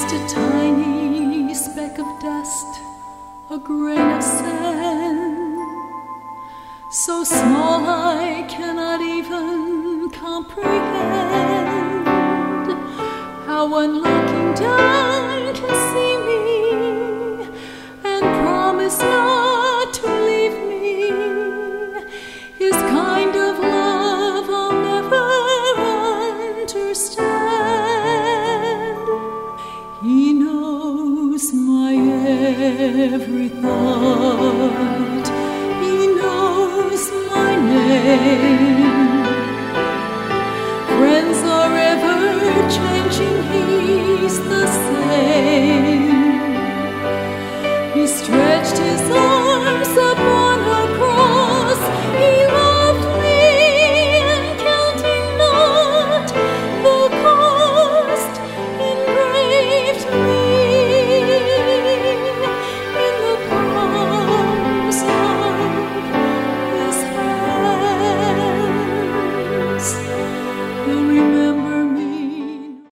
just a tiny speck of dust, a grain of sand, so small I cannot even comprehend how one looking down can see me and promise not to leave me. His kind of love I'll never understand.